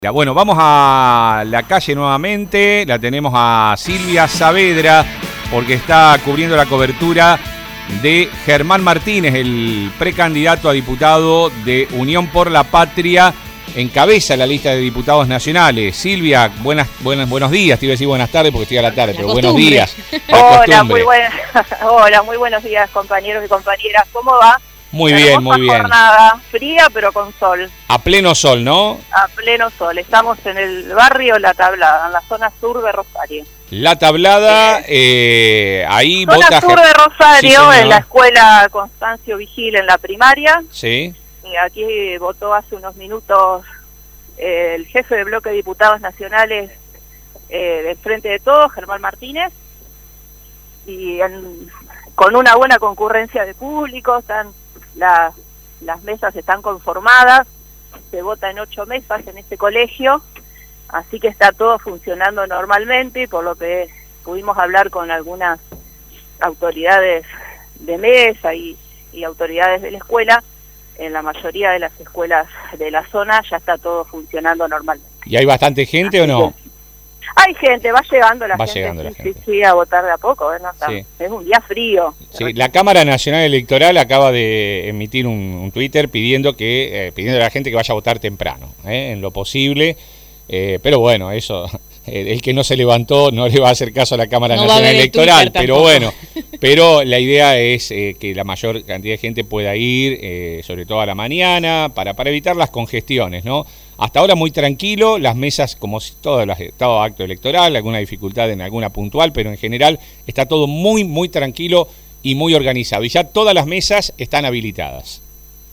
Bueno, vamos a la calle nuevamente, la tenemos a Silvia Saavedra porque está cubriendo la cobertura de Germán Martínez, el precandidato a diputado de Unión por la Patria, encabeza la lista de diputados nacionales. Silvia, buenos días, te iba a decir buenas tardes porque estoy a la tarde, pero buenos días. Hola, muy buenos días, compañeros y compañeras, ¿cómo va? Muy bien, muy bien. Jornada fría, pero con sol. A pleno sol, ¿no? A pleno sol. Estamos en el barrio La Tablada, en la zona sur de Rosario. La Tablada, ahí zona vota... sur de Rosario, sí, en la escuela Constancio Vigil, en la primaria. Sí. Aquí votó hace unos minutos el jefe de bloque de diputados nacionales del Frente de Todos, Germán Martínez. Y con una buena concurrencia de público, las mesas están conformadas, se vota en 8 mesas en este colegio, así que está todo funcionando normalmente, por lo que pudimos hablar con algunas autoridades de mesa y autoridades de la escuela. En la mayoría de las escuelas de la zona ya está todo funcionando normalmente. ¿Y hay bastante gente o no? Hay gente, va llegando la gente. Sí, a votar de a poco, ¿no? Sí. Es un día frío. Sí, la Cámara Nacional Electoral acaba de emitir un Twitter pidiendo a la gente que vaya a votar temprano, en lo posible, pero bueno, eso, el que no se levantó no le va a hacer caso a la Cámara Nacional Electoral, pero bueno, pero la idea es que la mayor cantidad de gente pueda ir, sobre todo a la mañana, para evitar las congestiones, ¿no? Hasta ahora muy tranquilo, las mesas, como todo acto electoral, alguna dificultad en alguna puntual, pero en general está todo muy, muy tranquilo y muy organizado. Y ya todas las mesas están habilitadas.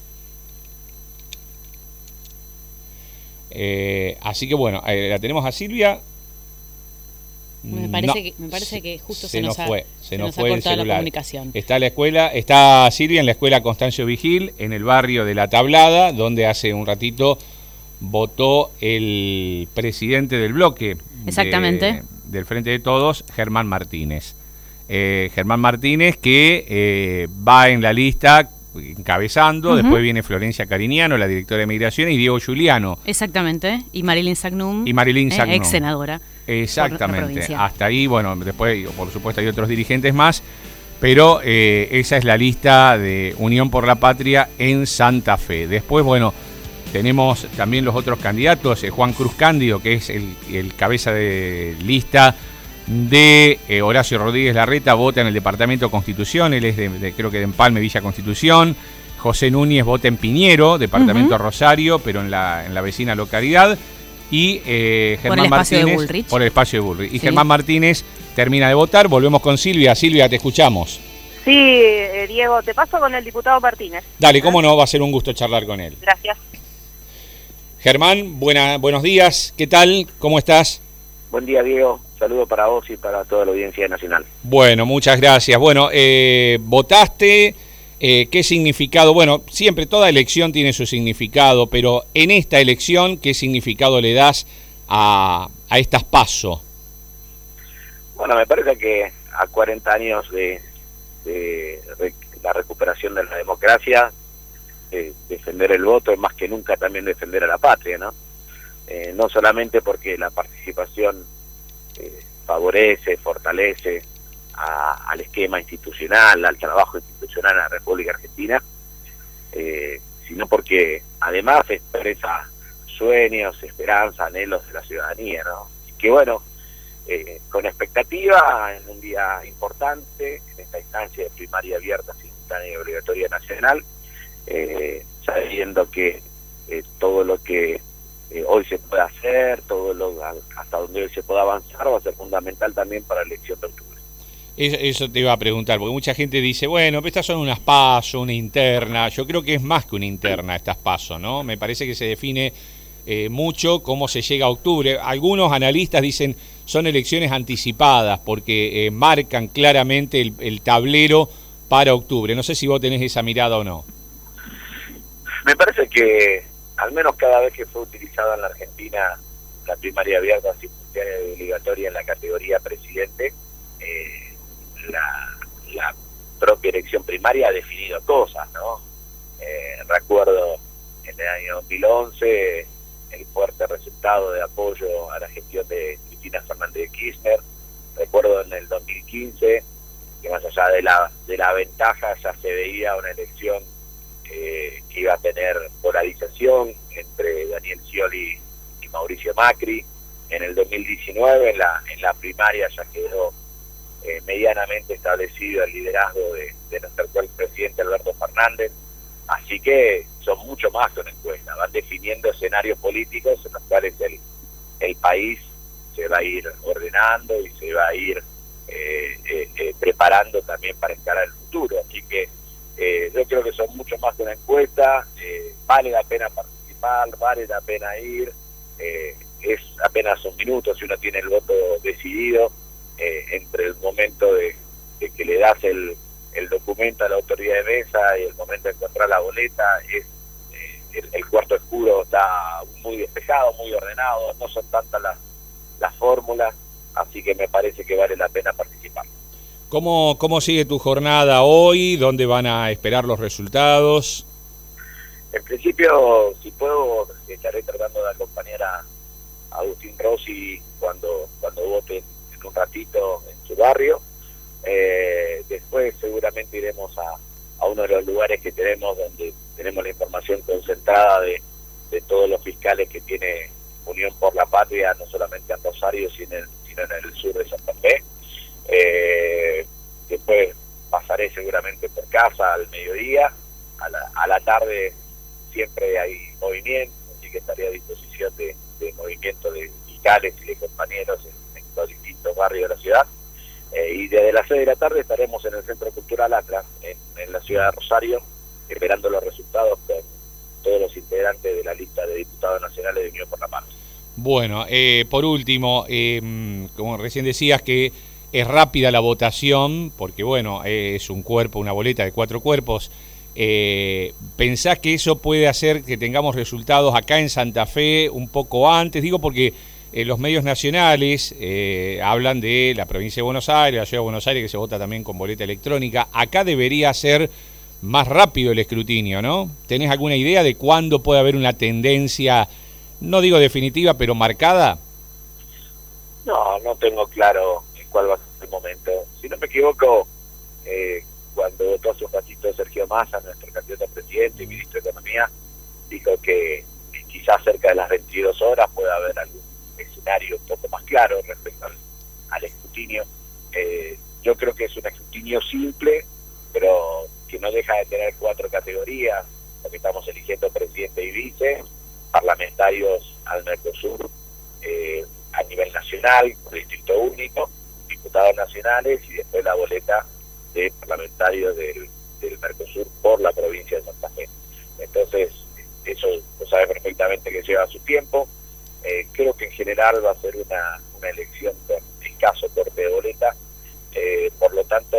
Así que bueno, la tenemos a Silvia. Me parece que justo se nos fue el cortado la celular. comunicación. Está Silvia en la escuela Constancio Vigil, en el barrio de La Tablada, donde hace un ratito votó el presidente del bloque. Exactamente. Del Frente de Todos, Germán Martínez. Germán Martínez que va en la lista encabezando, después viene Florencia Cariñano, la directora de Migración, y Diego Giuliano. Exactamente, y Marilyn Sagnum, ex senadora. Exactamente, hasta ahí, bueno, después por supuesto hay otros dirigentes más, pero esa es la lista de Unión por la Patria en Santa Fe. Después, bueno, tenemos también los otros candidatos, Juan Cruz Cándido, que es el cabeza de lista de Horacio Rodríguez Larreta, vota en el departamento de Constitución, él es creo que de Empalme, Villa Constitución. José Núñez vota en Piñero, departamento Rosario, pero en la vecina localidad. Y Germán Martínez por el espacio de Bullrich. Y Germán Martínez termina de votar. Volvemos con Silvia. Silvia, te escuchamos. Sí, Diego, te paso con el diputado Martínez. Dale, cómo no, va a ser un gusto charlar con él. Gracias. Germán, buenos días. ¿Qué tal? ¿Cómo estás? Buen día, Diego. Saludo para vos y para toda la audiencia nacional. Bueno, muchas gracias. Bueno, votaste. ¿Qué significado? Bueno, siempre toda elección tiene su significado, pero en esta elección, ¿qué significado le das a estas PASO? Bueno, me parece que a 40 años de la recuperación de la democracia, defender el voto es más que nunca también defender a la patria, ¿no? No solamente porque la participación favorece, fortalece al esquema institucional, al trabajo institucional en la República Argentina, sino porque además expresa sueños, esperanzas, anhelos de la ciudadanía, ¿no? Y que bueno, con expectativa en un día importante, en esta instancia de primaria abierta, simultánea y obligatoria nacional, sabiendo que todo lo que hoy se puede hacer, hasta donde hoy se pueda avanzar, va a ser fundamental también para la elección de octubre. Eso te iba a preguntar, porque mucha gente dice, bueno, estas son unas PASO, una interna. Yo creo que es más que una interna estas PASO, ¿no? Me parece que se define mucho cómo se llega a octubre. Algunos analistas dicen son elecciones anticipadas porque marcan claramente el tablero para octubre. No sé si vos tenés esa mirada o no. Me parece que, al menos cada vez que fue utilizada en la Argentina la primaria abierta, simultánea y obligatoria en la categoría presidente, la propia elección primaria ha definido cosas, ¿no? Recuerdo en el año 2011 el fuerte resultado de apoyo a la gestión de Cristina Fernández de Kirchner. Recuerdo en el 2015 que más allá de la ventaja ya se veía una elección que iba a tener polarización entre Daniel Scioli y Mauricio Macri. En el 2019 en la primaria ya quedó medianamente establecido el liderazgo de nuestro actual presidente Alberto Fernández, así que son mucho más que una encuesta, van definiendo escenarios políticos en los cuales el país se va a ir ordenando y se va a ir preparando también para encarar el futuro, así que yo creo que son mucho más que una encuesta, vale la pena participar, vale la pena ir, es apenas un minuto si uno tiene el voto decidido, entre el momento de que le das el documento a la autoridad de mesa y el momento de encontrar la boleta, es el cuarto oscuro está muy despejado, muy ordenado, no son tantas las fórmulas, así que me parece que vale la pena participar. ¿Cómo sigue tu jornada hoy? ¿Dónde van a esperar los resultados? En principio, si puedo, estaré tratando de acompañar a Agustín Rossi cuando vote en un ratito en su barrio. Después seguramente iremos a uno de los lugares que tenemos donde tenemos la información concentrada de todos los fiscales que tiene Unión por la Patria, no solamente en Rosario sino en el sur de Santa Fe. Después pasaré seguramente por casa al mediodía, a la tarde siempre hay movimiento, así que estaré a disposición de movimiento de fiscales y de compañeros en los distintos barrios de la ciudad. Y desde las 6 de la tarde estaremos en el Centro Cultural Atlas, en la ciudad de Rosario, esperando los resultados con todos los integrantes de la lista de diputados nacionales de Unión por la Patria. Bueno, por último, como recién decías que es rápida la votación, porque bueno, es un cuerpo, una boleta de 4 cuerpos. ¿Pensás que eso puede hacer que tengamos resultados acá en Santa Fe un poco antes? Digo porque los medios nacionales hablan de la provincia de Buenos Aires, la ciudad de Buenos Aires, que se vota también con boleta electrónica. Acá debería ser más rápido el escrutinio, ¿no? ¿Tenés alguna idea de cuándo puede haber una tendencia, no digo definitiva, pero marcada? No tengo claro cuál va a ser el momento. Si no me equivoco, cuando votó hace un ratito Sergio Massa, nuestro candidato a presidente y ministro de Economía, dijo que quizás cerca de las 22 horas pueda haber algún escenario un poco más claro respecto al escrutinio. Yo creo que es un escrutinio simple, pero que no deja de tener 4 categorías, porque estamos eligiendo presidente y vice, parlamentarios al Mercosur a nivel nacional, por distrito único, diputados nacionales y después la boleta de parlamentarios del Mercosur por la provincia de Santa Fe. Entonces, eso lo sabe perfectamente que lleva su tiempo. Creo que en general va a ser una elección con escaso corte de boleta. Por lo tanto,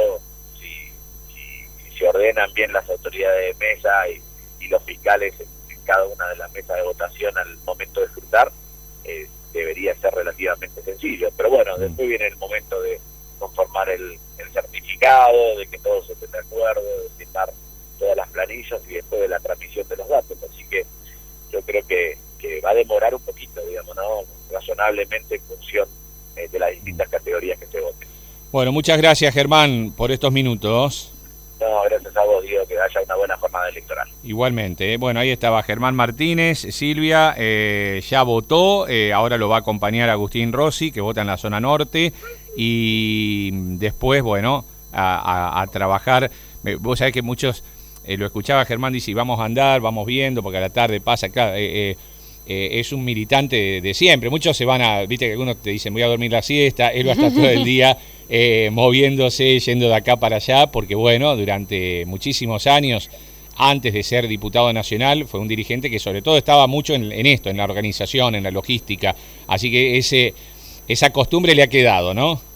si se ordenan bien las autoridades de mesa y los fiscales en cada una de las mesas de votación al momento de escrutar, debería ser relativamente sencillo. Pero bueno, después viene el momento de conformar el certificado, de que todos estén de acuerdo, de firmar todas las planillas y después de la transmisión de los datos. Así que yo creo que va a demorar un poquito, digamos, ¿no? Razonablemente en función de las distintas categorías que se voten. Bueno, muchas gracias, Germán, por estos minutos. No, gracias a vos, Diego, que haya una buena jornada electoral. Igualmente, bueno, ahí estaba Germán Martínez. Silvia ya votó, ahora lo va a acompañar Agustín Rossi, que vota en la zona norte, y después, bueno, a trabajar. Vos sabés que muchos, lo escuchaba Germán, dice, vamos a andar, vamos viendo, porque a la tarde pasa acá. Es un militante de siempre. Muchos se van viste que algunos te dicen voy a dormir la siesta, él va a estar todo el día moviéndose, yendo de acá para allá, porque bueno, durante muchísimos años, antes de ser diputado nacional, fue un dirigente que sobre todo estaba mucho en esto, en la organización, en la logística, así que esa costumbre le ha quedado, ¿no?